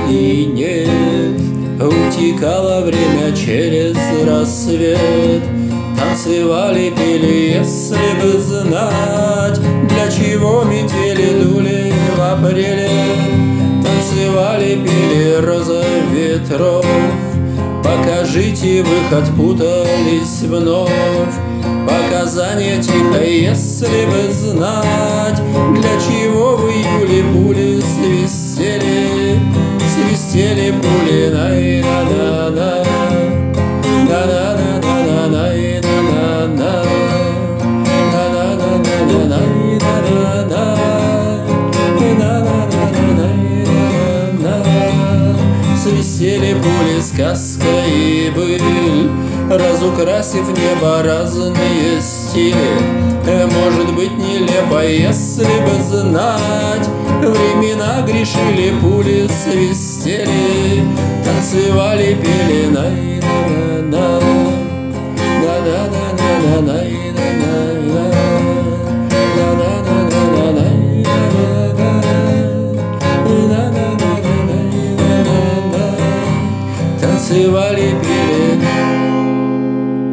и нет. Утекало время через рассвет, танцевали, пели, если бы знать, для чего метели дули в апреле. Танцевали, пели, роза ветров, покажите выход, путались вновь. Показания тихо, если бы знать, для чего в июле пули свистели. Свистели пули, най-на-на-на, на-на-на-на-на, на-на-на-на, на-на-на-на-на, на-на-на-на. Свистели пули, сказка и быль, разукрасив небо разные стили. Может быть, нелепо, если бы знать, времена грешили, пули свистели, танцевали, пели, най-на-на-на, на-на-на-на-на, танцевали,